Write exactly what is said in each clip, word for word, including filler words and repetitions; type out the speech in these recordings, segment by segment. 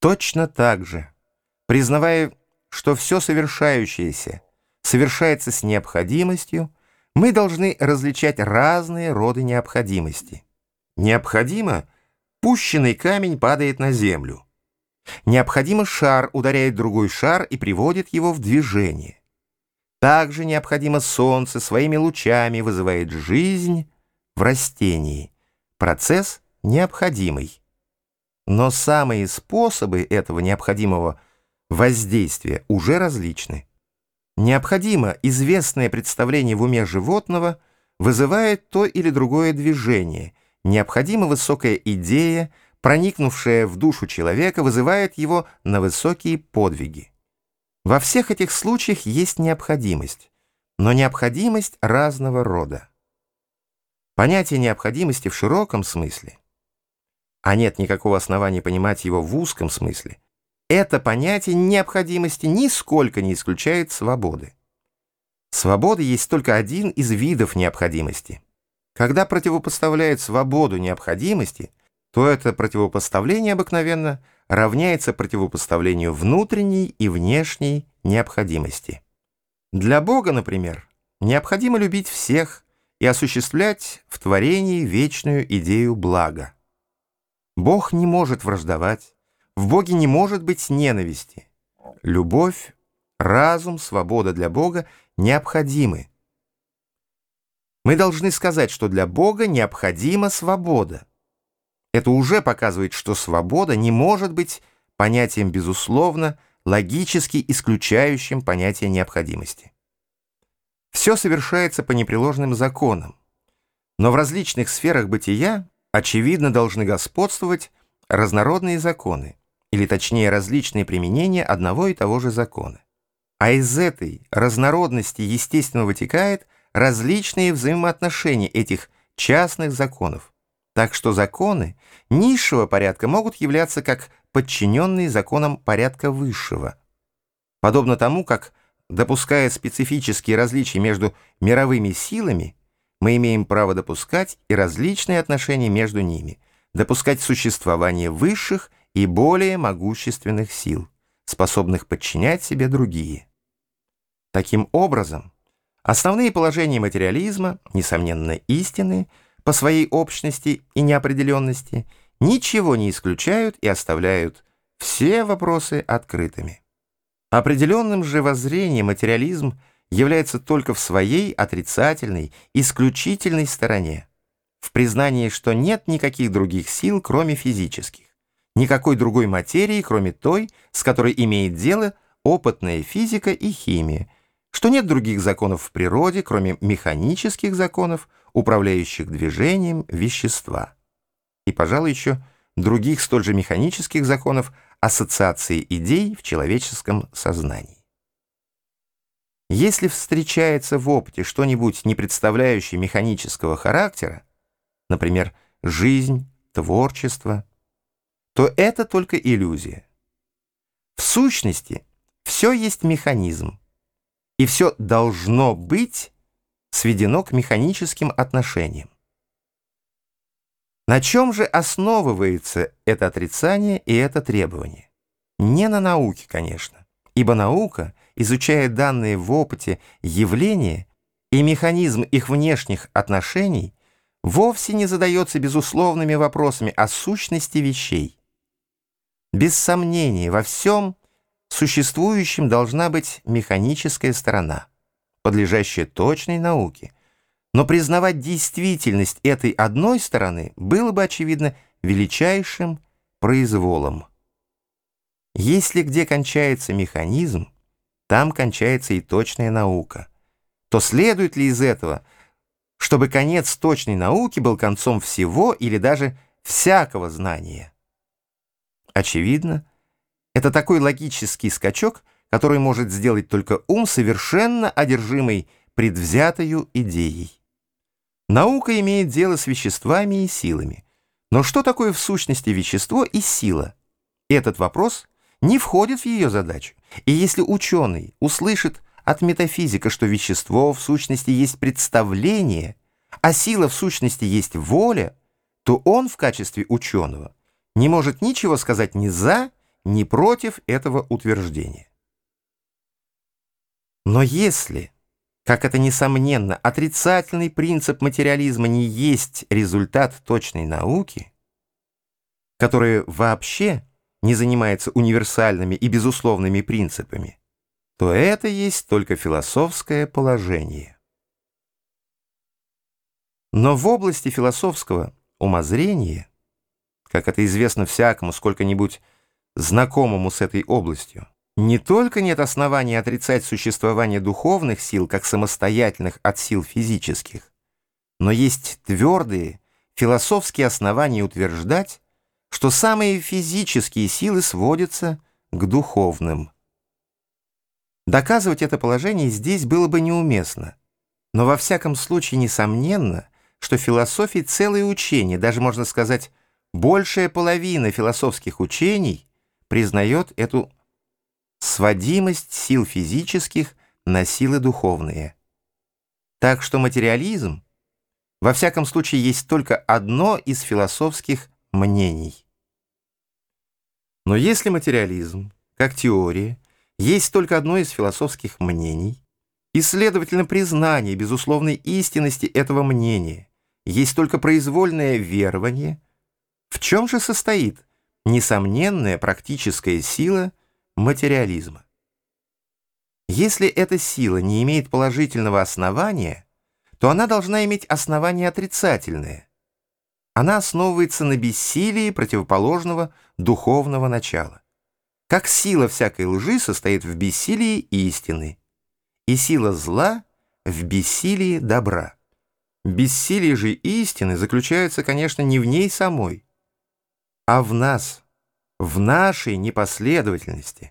Точно так же, признавая, что все совершающееся совершается с необходимостью, мы должны различать разные роды необходимости. Необходимо, пущенный камень падает на землю. Необходимо, шар ударяет другой шар и приводит его в движение. Также необходимо, солнце своими лучами вызывает жизнь в растении. Процесс необходимый. Но самые способы этого необходимого воздействия уже различны. Необходимо известное представление в уме животного вызывает то или другое движение. Необходима высокая идея, проникнувшая в душу человека, вызывает его на высокие подвиги. Во всех этих случаях есть необходимость, но необходимость разного рода. Понятие необходимости в широком смысле, а нет никакого основания понимать его в узком смысле, это понятие необходимости нисколько не исключает свободы. Свобода есть только один из видов необходимости. Когда противопоставляют свободу необходимости, то это противопоставление обыкновенно равняется противопоставлению внутренней и внешней необходимости. Для Бога, например, необходимо любить всех и осуществлять в творении вечную идею блага. Бог не может враждовать, в Боге не может быть ненависти. Любовь, разум, свобода для Бога необходимы. Мы должны сказать, что для Бога необходима свобода. Это уже показывает, что свобода не может быть понятием, безусловно, логически исключающим понятие необходимости. Все совершается по непреложным законам, но в различных сферах бытия, очевидно, должны господствовать разнородные законы, или точнее различные применения одного и того же закона. А из этой разнородности естественно вытекает различные взаимоотношения этих частных законов, так что законы низшего порядка могут являться как подчиненные законам порядка высшего. Подобно тому, как, допуская специфические различия между мировыми силами, мы имеем право допускать и различные отношения между ними, допускать существование высших и более могущественных сил, способных подчинять себе другие. Таким образом, основные положения материализма, несомненно истинные, по своей общности и неопределенности, ничего не исключают и оставляют все вопросы открытыми. Определенным же воззрением материализм является только в своей отрицательной, исключительной стороне, в признании, что нет никаких других сил, кроме физических, никакой другой материи, кроме той, с которой имеет дело опытная физика и химия, что нет других законов в природе, кроме механических законов, управляющих движением вещества, и, пожалуй, еще других столь же механических законов ассоциации идей в человеческом сознании. Если встречается в опыте что-нибудь, не представляющее механического характера, например, жизнь, творчество, то это только иллюзия. В сущности, все есть механизм, и все должно быть сведено к механическим отношениям. На чем же основывается это отрицание и это требование? Не на науке, конечно, ибо наука, изучая данные в опыте явления и механизм их внешних отношений, вовсе не задается безусловными вопросами о сущности вещей. Без сомнения, во всем существующем должна быть механическая сторона, подлежащая точной науке, но признавать действительность этой одной стороны было бы, очевидно, величайшим произволом. Если где кончается механизм, там кончается и точная наука, то следует ли из этого, чтобы конец точной науки был концом всего или даже всякого знания? Очевидно, это такой логический скачок, который может сделать только ум, совершенно одержимый предвзятою идеей. Наука имеет дело с веществами и силами. Но что такое в сущности вещество и сила? Этот вопрос не входит в ее задачу. И если ученый услышит от метафизика, что вещество в сущности есть представление, а сила в сущности есть воля, то он в качестве ученого не может ничего сказать ни за, не против этого утверждения. Но если, как это несомненно, отрицательный принцип материализма не есть результат точной науки, которая вообще не занимается универсальными и безусловными принципами, то это есть только философское положение. Но в области философского умозрения, как это известно всякому сколько-нибудь знакомому с этой областью, не только нет оснований отрицать существование духовных сил как самостоятельных от сил физических, но есть твердые философские основания утверждать, что самые физические силы сводятся к духовным. Доказывать это положение здесь было бы неуместно, но во всяком случае несомненно, что философии целые учения, даже можно сказать, большая половина философских учений признает эту сводимость сил физических на силы духовные. Так что материализм во всяком случае есть только одно из философских мнений. Но если материализм, как теория, есть только одно из философских мнений, и, следовательно, признание безусловной истинности этого мнения есть только произвольное верование, в чем же состоит несомненная практическая сила материализма? Если эта сила не имеет положительного основания, то она должна иметь основание отрицательное. Она основывается на бессилии противоположного духовного начала. Как сила всякой лжи состоит в бессилии истины, и сила зла в бессилии добра. Бессилие же истины заключается, конечно, не в ней самой, а в нас, в нашей непоследовательности.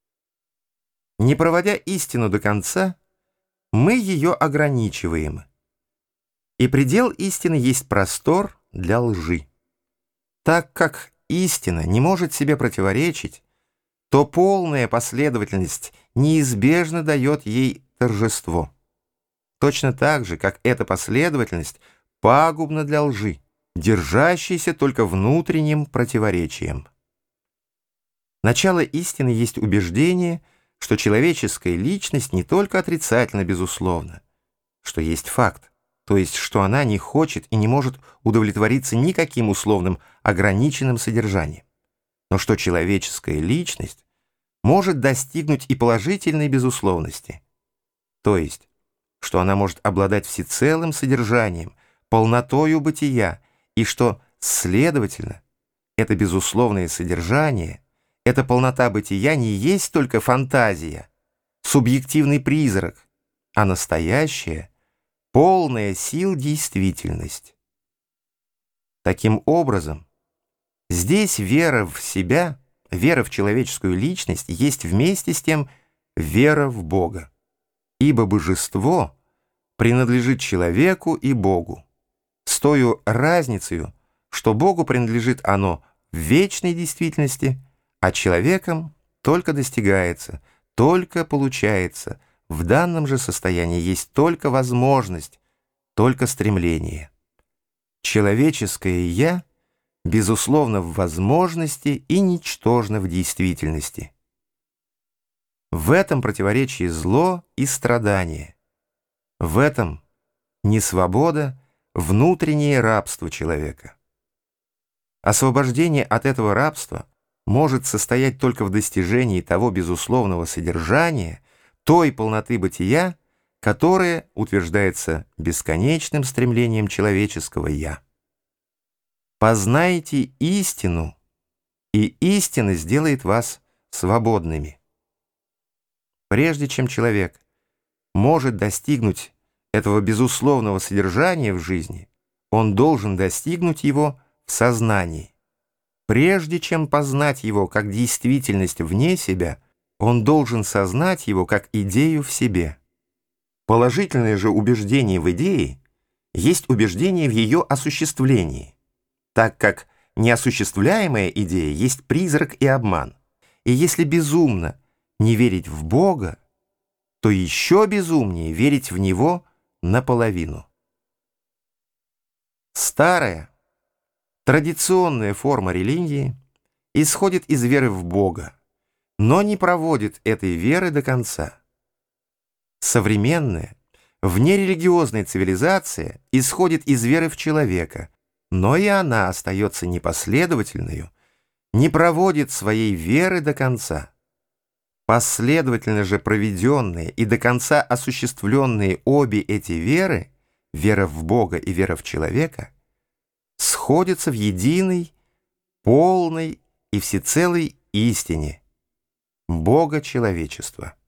Не проводя истину до конца, мы ее ограничиваем, и предел истины есть простор для лжи. Так как истина не может себе противоречить, то полная последовательность неизбежно дает ей торжество. Точно так же, как эта последовательность пагубна для лжи, держащейся только внутренним противоречием. Начало истины есть убеждение, что человеческая личность не только отрицательно безусловна, что есть факт, то есть что она не хочет и не может удовлетвориться никаким условным ограниченным содержанием, но что человеческая личность может достигнуть и положительной безусловности, то есть что она может обладать всецелым содержанием, полнотою бытия, и что, следовательно, это безусловное содержание, эта полнота бытия не есть только фантазия, субъективный призрак, а настоящая, полная сил действительность. Таким образом, здесь вера в себя, вера в человеческую личность есть вместе с тем вера в Бога. Ибо божество принадлежит человеку и Богу, с той разницей, что Богу принадлежит оно в вечной действительности, а человеком только достигается, только получается, в данном же состоянии есть только возможность, только стремление. Человеческое «я» безусловно в возможности и ничтожно в действительности. В этом противоречии зло и страдание. В этом несвобода, внутреннее рабство человека. Освобождение от этого рабства может состоять только в достижении того безусловного содержания, той полноты бытия, которая утверждается бесконечным стремлением человеческого «я». Познайте истину, и истина сделает вас свободными. Прежде чем человек может достигнуть этого безусловного содержания в жизни, он должен достигнуть его в сознании. Прежде чем познать его как действительность вне себя, он должен сознать его как идею в себе. Положительное же убеждение в идее есть убеждение в ее осуществлении, так как неосуществляемая идея есть призрак и обман. И если безумно не верить в Бога, то еще безумнее верить в Него наполовину. Старая, традиционная форма религии исходит из веры в Бога, но не проводит этой веры до конца. Современная, внерелигиозная цивилизация исходит из веры в человека, но и она остается непоследовательной, не проводит своей веры до конца. Последовательно же проведенные и до конца осуществленные обе эти веры, вера в Бога и вера в человека, сходятся в единой, полной и всецелой истине Бога человечества.